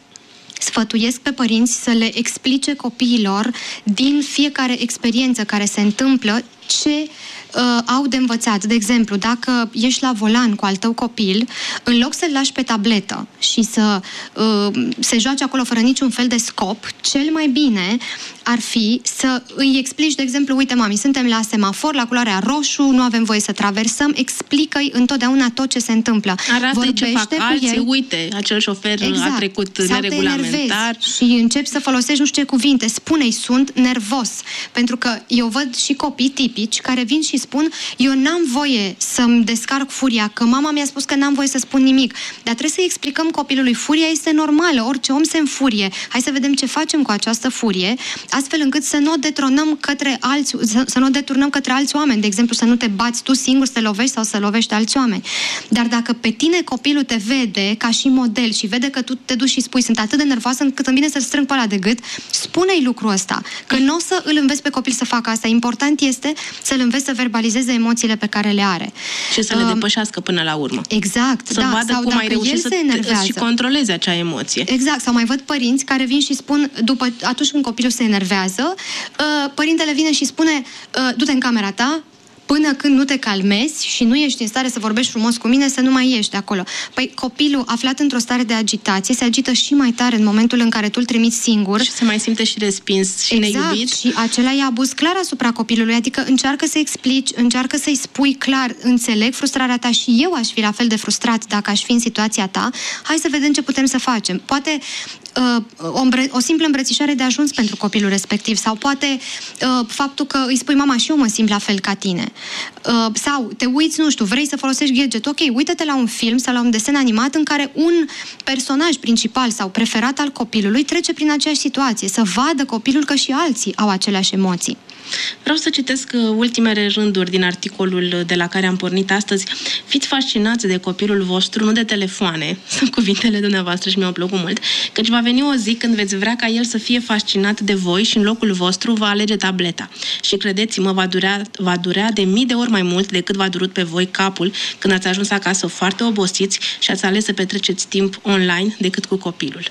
sfătuiesc pe părinți să le explice copiilor din fiecare experiență care se întâmplă ce uh, au de învățat. De exemplu, dacă ești la volan cu al tău copil, în loc să-l lași pe tabletă și să uh, se joace acolo fără niciun fel de scop, cel mai bine ar fi să îi explici, de exemplu, uite mami, suntem la semafor, la culoarea roșu, nu avem voie să traversăm, explică-i întotdeauna tot ce se întâmplă. Arată ce fac alții, el. Uite, acel șofer exact. a trecut sau neregulamentar. Și începi să folosești nu știu ce cuvinte, spune-i, sunt nervos. Pentru că eu văd și copii tipici care vin și spun, eu n-am voie să-mi descarc furia, că mama mi-a spus că n-am voie să spun nimic. Dar trebuie să-i explicăm copilului, furia este normală, orice om se înfurie. Hai să vedem ce facem cu această furie, astfel încât să nu o detronăm către alți, să, să nu o deturnăm către alți oameni. De exemplu, să nu te bați tu singur, să te lovești sau să lovești alți oameni. Dar dacă pe tine copilul te vede ca și model și vede că tu te duci și spui, sunt atât de nervoasă încât îmi vine să-l strâng pe ăla de gât, spune-i lucrul ăsta. Că nu o să îl înveți pe copil să facă asta. Important este să-l înveți să verbalizeze emoțiile pe care le are. Și să le uh, depășească până la urmă. Exact. Să da, vadă sau cum ai reușit să enervează. și controleze acea emoție. Exact. Sau mai văd părinți care vin și spun, după, atunci când copilul se enervează, uh, părintele vine și spune, uh, du-te în camera ta, până când nu te calmezi și nu ești în stare să vorbești frumos cu mine, să nu mai ieși de acolo. Păi copilul aflat într-o stare de agitație se agită și mai tare în momentul în care tu îl trimiți singur. Și se mai simte și respins și exact, neiubit. Și acela e abuz clar asupra copilului. Adică încearcă să explici, încearcă să-i spui clar, înțeleg frustrarea ta și eu aș fi la fel de frustrat dacă aș fi în situația ta. Hai să vedem ce putem să facem. Poate uh, o, îmbre- o simplă îmbrățișare de ajuns pentru copilul respectiv sau poate uh, faptul că îi spui, mama, și eu mă simt la fel ca tine. Uh, sau te uiți, nu știu, vrei să folosești gadget, ok, uită-te la un film sau la un desen animat în care un personaj principal sau preferat al copilului trece prin aceeași situație, să vadă copilul că și alții au aceleași emoții. Vreau să citesc ultimele rânduri din articolul de la care am pornit astăzi. Fiți fascinați de copilul vostru, nu de telefoane. Sunt cuvintele dumneavoastră și mi-au plăcut mult. Căci va veni o zi când veți vrea ca el să fie fascinat de voi și în locul vostru va alege tableta. Și credeți-mă, va durea, va durea de mii de ori mai mult decât v-a durut pe voi capul când ați ajuns acasă foarte obosiți și ați ales să petreceți timp online decât cu copilul.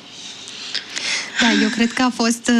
Da, eu cred că a fost...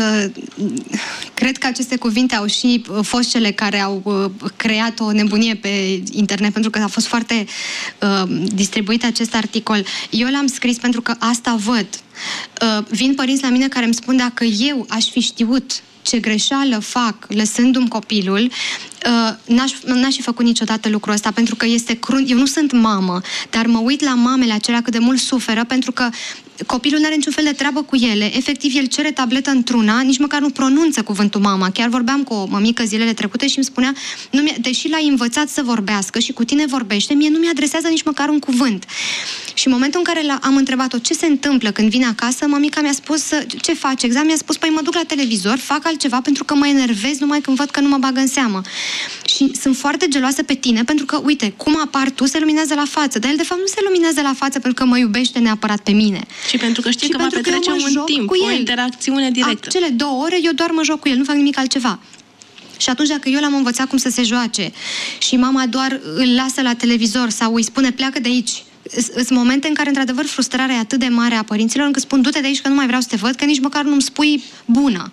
Cred că aceste cuvinte au și fost cele care au creat o nebunie pe internet, pentru că a fost foarte uh, distribuit acest articol. Eu l-am scris pentru că asta văd. Uh, vin părinți la mine care îmi spun, dacă eu aș fi știut ce greșeală fac lăsându-mi copilul, uh, n-aș, n-aș fi făcut niciodată lucrul ăsta, pentru că este crunt. Eu nu sunt mamă, dar mă uit la mamele acelea cât de mult suferă, pentru că copilul nu are niciun fel de treabă cu ele, efectiv el cere tabletă într-una, nici măcar nu pronunță cuvântul mama. Chiar vorbeam cu o mămică zilele trecute și îmi spunea, nu deși l-ai învățat să vorbească și cu tine vorbește, mie nu mi-adresează nici măcar un cuvânt. Și în momentul în care am întrebat-o ce se întâmplă când vine acasă, mămica mi-a spus, ce faci exact? Mi-a spus, păi mă duc la televizor, fac altceva pentru că mă enervez numai când văd că nu mă bagă în seamă. Și sunt foarte geloasă pe tine pentru că, uite, cum apar tu, se luminează la față, dar el de fapt nu se luminează la față pentru că mă iubește neapărat pe mine. Și pentru că știe și că va petrece un timp, o interacțiune directă. Cele două ore eu doar mă joc cu el, nu fac nimic altceva. Și atunci dacă eu l-am învățat cum să se joace și mama doar îl lasă la televizor sau îi spune pleacă de aici, sunt momente în care într-adevăr frustrarea e atât de mare a părinților încât spun du-te de aici că nu mai vreau să te văd, că nici măcar nu-mi spui bună.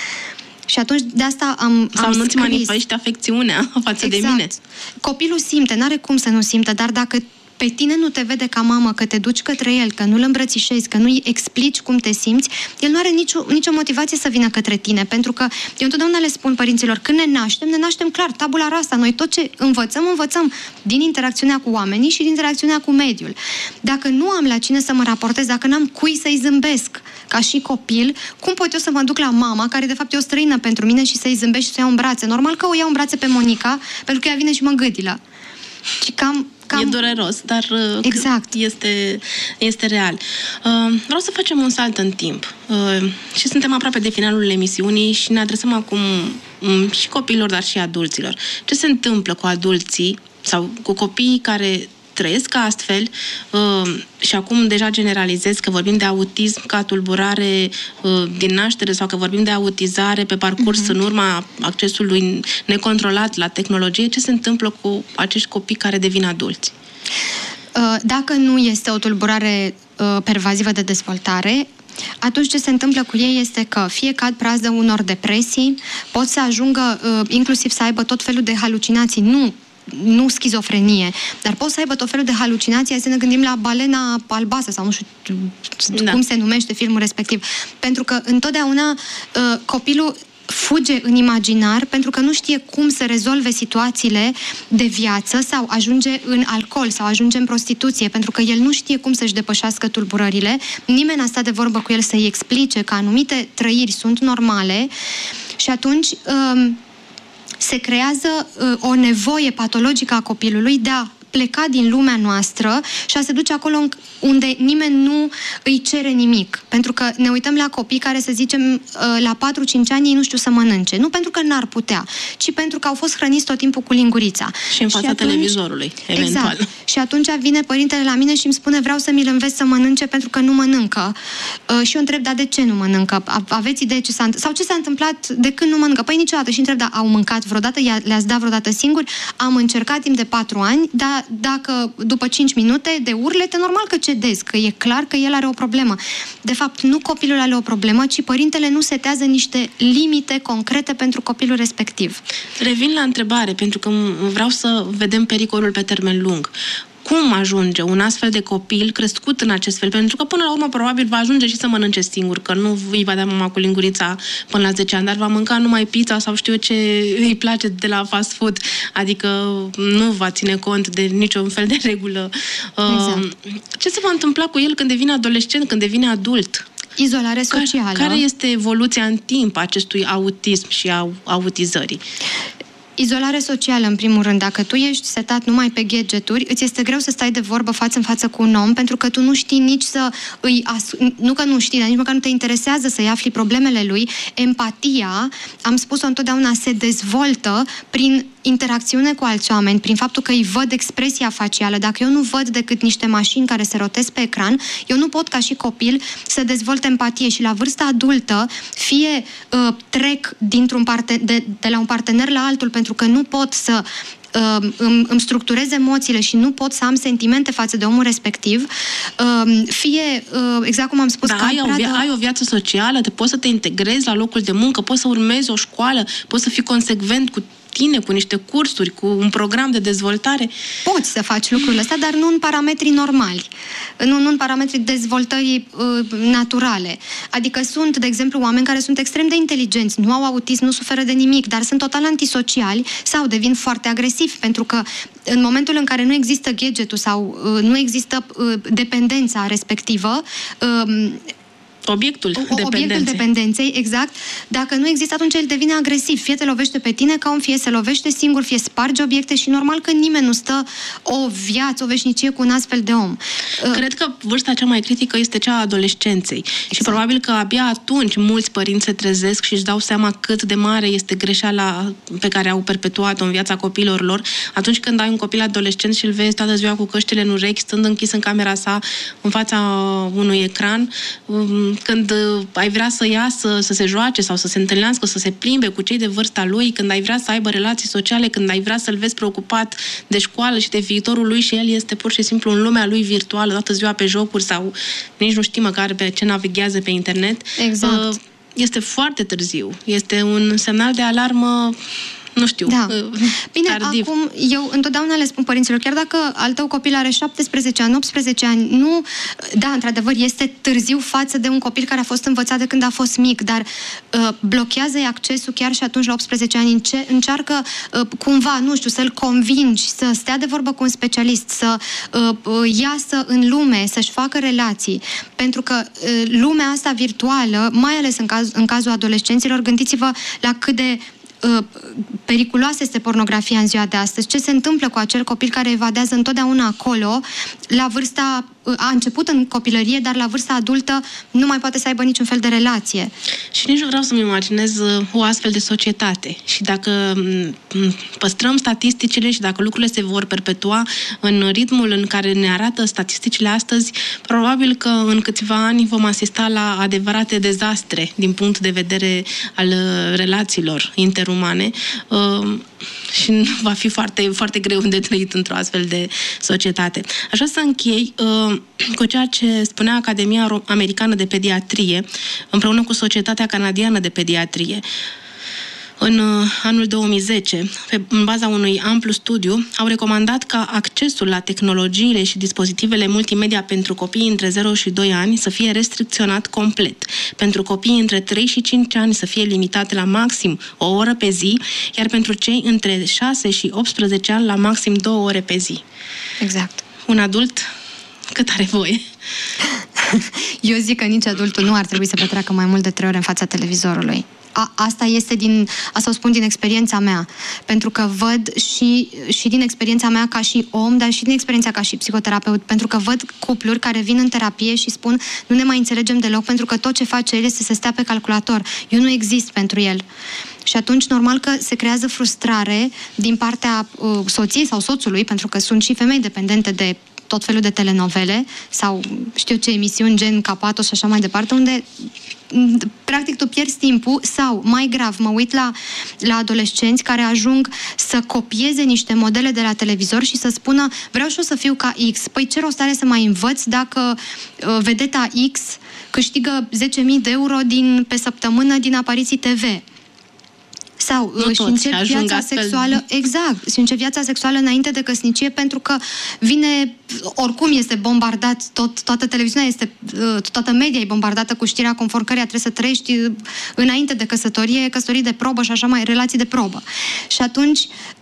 Și atunci de asta am Sau am nu-ți manifesti afecțiunea față exact. de mine. Copilul simte, n-are cum să nu simtă, dar dacă pe tine nu te vede ca mamă, că te duci către el, că nu îl îmbrățișezi, că nu-i explici cum te simți, el nu are nicio, nicio motivație să vină către tine, pentru că eu întotdeauna le spun părinților, când ne naștem, ne naștem clar, tabula rasa, noi tot ce învățăm, învățăm din interacțiunea cu oamenii și din interacțiunea cu mediul. Dacă nu am la cine să mă raportez, dacă n-am cui să-i zâmbesc ca și copil, cum pot eu să mă duc la mama, care de fapt e o străină pentru mine, și să-i zâmbesc și să o iau în brațe? Normal că o iau în brațe pe Monica, pentru că ea vine și mă gâdilă. Și cam Cam... E dureros, dar exact. este, este real. Vreau să facem un salt în timp. Și suntem aproape de finalul emisiunii și ne adresăm acum și copiilor, dar și adulților. Ce se întâmplă cu adulții sau cu copiii care trăiesc astfel uh, și acum deja generalizez că vorbim de autism ca tulburare uh, din naștere sau că vorbim de autizare pe parcurs uh-huh. în urma accesului necontrolat la tehnologie. Ce se întâmplă cu acești copii care devin adulți? Uh, dacă nu este o tulburare uh, pervazivă de dezvoltare, atunci ce se întâmplă cu ei este că fie cad pradă unor depresii, pot să ajungă uh, inclusiv să aibă tot felul de halucinații, nu nu schizofrenie, dar pot să aibă tot felul de halucinații, să ne gândim la Balena albastră sau nu știu da. cum se numește filmul respectiv. Pentru că întotdeauna uh, copilul fuge în imaginar pentru că nu știe cum să rezolve situațiile de viață sau ajunge în alcool sau ajunge în prostituție, pentru că el nu știe cum să-și depășească tulburările. Nimeni n-a stat de vorbă cu el să-i explice că anumite trăiri sunt normale și atunci uh, se creează uh, o nevoie patologică a copilului de a pleca din lumea noastră și a se duce acolo unde nimeni nu îi cere nimic. Pentru că ne uităm la copii care, să zicem, la patru-cinci ani ei nu știu să mănânce. Nu pentru că n-ar putea, ci pentru că au fost hrăniți tot timpul cu lingurița. Și în fața și atunci, televizorului, eventual. Exact. Și atunci vine părintele la mine și îmi spune vreau să mi-l înveți să mănânce pentru că nu mănâncă. Uh, și eu întreb, dar de ce nu mănâncă? Aveți idee ce s-a întâmplat? Sau ce s-a întâmplat de când nu mănâncă? Păi niciodată. Și întreb, da, au mâncat vreodată? Le-ați dat vreodată singuri? Am încercat timp de patru ani, dar dacă după cinci minute de urlete, normal că cedez, că e clar că el are o problemă. De fapt, nu copilul are o problemă, ci părintele nu setează niște limite concrete pentru copilul respectiv. Revin la întrebare, pentru că vreau să vedem pericolul pe termen lung. Cum ajunge un astfel de copil crescut în acest fel? Pentru că până la urmă probabil va ajunge și să mănânce singur, că nu îi va da mama cu lingurița până la zece ani, dar va mânca numai pizza sau știu ce îi place de la fast food, adică nu va ține cont de niciun fel de regulă. Exact. Ce se va întâmpla cu el când devine adolescent, când devine adult? Izolare socială. Care, care este evoluția în timp acestui autism și a autizării? Izolare socială, în primul rând. Dacă tu ești setat numai pe gadgeturi, îți este greu să stai de vorbă față în față cu un om, pentru că tu nu știi nici să îi... Asu- nu că nu știi, dar nici măcar nu te interesează să-i afli problemele lui. Empatia, am spus-o întotdeauna, se dezvoltă prin interacțiune cu alți oameni, prin faptul că îi văd expresia facială. Dacă eu nu văd decât niște mașini care se rotesc pe ecran, eu nu pot ca și copil să dezvolt empatie. Și la vârsta adultă, fie uh, trec dintr-un parte- de, de la un partener la altul, pentru că nu pot să uh, îmi, îmi structurez emoțiile și nu pot să am sentimente față de omul respectiv, uh, fie, uh, exact cum am spus... Da, ai, o via- ai o viață socială, te poți să te integrezi la locul de muncă, poți să urmezi o școală, poți să fii consecvent cu tine, cu niște cursuri, cu un program de dezvoltare. Poți să faci lucrurile astea, dar nu în parametrii normali, nu, nu în parametrii dezvoltării uh, naturale. Adică sunt, de exemplu, oameni care sunt extrem de inteligenți, nu au autism, nu suferă de nimic, dar sunt total antisociali sau devin foarte agresivi, pentru că în momentul în care nu există gadgetul sau uh, nu există uh, dependența respectivă, uh, Obiectul dependenței. Obiectul dependenței, exact. Dacă nu există, atunci el devine agresiv. Fie te lovește pe tine ca om, fie se lovește singur, fie sparge obiecte și normal că nimeni nu stă o viață, o veșnicie cu un astfel de om. Cred că vârsta cea mai critică este cea a adolescenței. Exact. Și probabil că abia atunci mulți părinți se trezesc și își dau seama cât de mare este greșeala pe care au perpetuat-o în viața copiilor lor. Atunci când ai un copil adolescent și îl vezi toată ziua cu căștile în urechi, stând închis în camera sa, în fața unui ecran, când ai vrea să iasă, să se joace sau să se întâlnească, să se plimbe cu cei de vârsta lui, când ai vrea să aibă relații sociale, când ai vrea să-l vezi preocupat de școală și de viitorul lui și el este pur și simplu în lumea lui virtuală, toată ziua pe jocuri sau nici nu știi măcar pe ce navighează pe internet. Exact. Este foarte târziu. Este un semnal de alarmă, nu știu, da. Bine, tardiv. Acum, eu întotdeauna le spun părinților, chiar dacă al tău copil are șaptesprezece ani, optsprezece ani, nu, da, într-adevăr, este târziu față de un copil care a fost învățat de când a fost mic, dar uh, blochează-i accesul chiar și atunci la optsprezece ani, înce- încearcă uh, cumva, nu știu, să-l convingi, să stea de vorbă cu un specialist, să uh, uh, iasă în lume, să-și facă relații, pentru că uh, lumea asta virtuală, mai ales în, caz, în cazul adolescenților, gândiți-vă la cât de periculoasă este pornografia în ziua de astăzi. Ce se întâmplă cu acel copil care evadează întotdeauna acolo, la vârsta, a început în copilărie, dar la vârsta adultă nu mai poate să aibă niciun fel de relație. Și nici nu vreau să-mi imaginez o astfel de societate. Și dacă păstrăm statisticile și dacă lucrurile se vor perpetua în ritmul în care ne arată statisticile astăzi, probabil că în câțiva ani vom asista la adevărate dezastre din punct de vedere al relațiilor interumane uh, și va fi foarte, foarte greu de trăit într-o astfel de societate. Aș vrea să închei uh, cu ceea ce spunea Academia Americană de Pediatrie împreună cu Societatea Canadiană de Pediatrie. În uh, anul două mii zece, pe, în baza unui amplu studiu, au recomandat ca accesul la tehnologiile și dispozitivele multimedia pentru copiii între zero și doi ani să fie restricționat complet. Pentru copiii între trei și cinci ani să fie limitat la maxim o oră pe zi, iar pentru cei între șase și optsprezece ani la maxim două ore pe zi. Exact. Un adult cât are voie? Eu zic că nici adultul nu ar trebui să petreacă mai mult de trei ore în fața televizorului. A, asta este din, asta o spun din experiența mea, pentru că văd și, și din experiența mea ca și om, dar și din experiența ca și psihoterapeut, pentru că văd cupluri care vin în terapie și spun nu ne mai înțelegem deloc pentru că tot ce face el este să stea pe calculator. Eu nu exist pentru el. Și atunci, normal că se creează frustrare din partea uh, soției sau soțului, pentru că sunt și femei dependente de tot felul de telenovele sau știu ce emisiuni gen Capato și așa mai departe, unde practic tu pierzi timpul sau, mai grav, mă uit la, la adolescenți care ajung să copieze niște modele de la televizor și să spună vreau și eu să fiu ca X. Păi ce rost are să mai învăț dacă uh, vedeta X câștigă zece mii de euro din, pe săptămână din apariții T V? Sau nu și încep viața astfel. sexuală, exact, și încep viața sexuală înainte de căsnicie pentru că vine, oricum este bombardat, tot, toată televiziunea este, toată media e bombardată cu știrea conform căreia trebuie să trăiești înainte de căsătorie, căsătorii de probă și așa mai, relații de probă. Și atunci,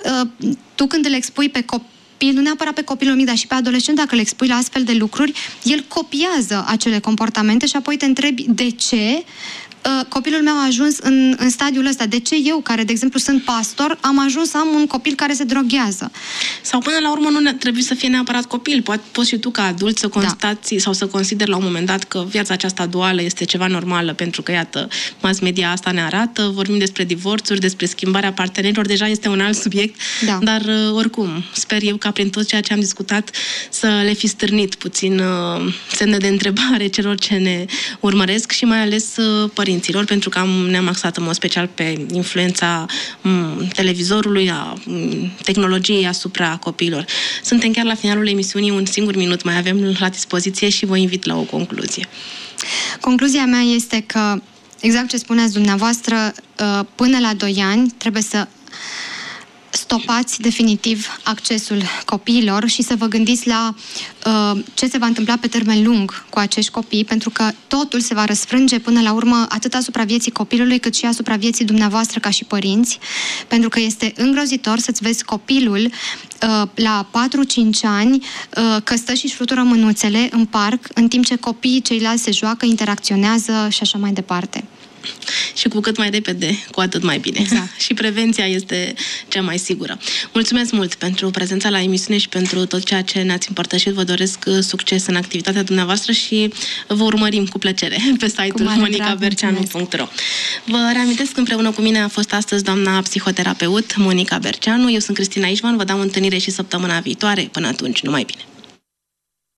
tu când îl expui pe copil, nu neapărat pe copilul mic, dar și pe adolescent, dacă le expui la astfel de lucruri, el copiază acele comportamente și apoi te întrebi de ce copilul meu a ajuns în, în stadiul ăsta. De ce eu, care, de exemplu, sunt pastor, am ajuns să am un copil care se droghează? Sau până la urmă nu trebuie să fie neapărat copil. Poate, poți și tu ca adult să constați, da, sau să consideri la un moment dat că viața aceasta duală este ceva normală, pentru că, iată, mass media asta ne arată, vorbim despre divorțuri, despre schimbarea partenerilor, deja este un alt subiect, da, dar oricum, sper eu ca prin tot ceea ce am discutat să le fi stârnit puțin uh, semne de întrebare celor ce ne urmăresc și mai ales uh, părinților, pentru că am, ne-am axat în mod special pe influența m, televizorului, a m, tehnologiei asupra copiilor. Suntem chiar la finalul emisiunii, un singur minut mai avem la dispoziție și vă invit la o concluzie. Concluzia mea este că, exact ce spuneați dumneavoastră, până la doi ani trebuie să stopați definitiv accesul copiilor și să vă gândiți la uh, ce se va întâmpla pe termen lung cu acești copii, pentru că totul se va răsfrânge până la urmă atât asupra vieții copilului, cât și asupra vieții dumneavoastră ca și părinți, pentru că este îngrozitor să-ți vezi copilul uh, la patru-cinci ani uh, că stă și-și flutură mânuțele în parc, în timp ce copiii ceilalți se joacă, interacționează și așa mai departe. Și cu cât mai repede, cu atât mai bine. Exact. Și prevenția este cea mai sigură. Mulțumesc mult pentru prezența la emisiune și pentru tot ceea ce ne-ați împărtășit. Vă doresc succes în activitatea dumneavoastră și vă urmărim cu plăcere pe site-ul monica berceanu punct ro. Vă reamintesc că împreună cu mine a fost astăzi doamna psihoterapeut Monica Berceanu. Eu sunt Cristina Ișvan. Vă dau întâlnire și săptămâna viitoare. Până atunci, numai bine!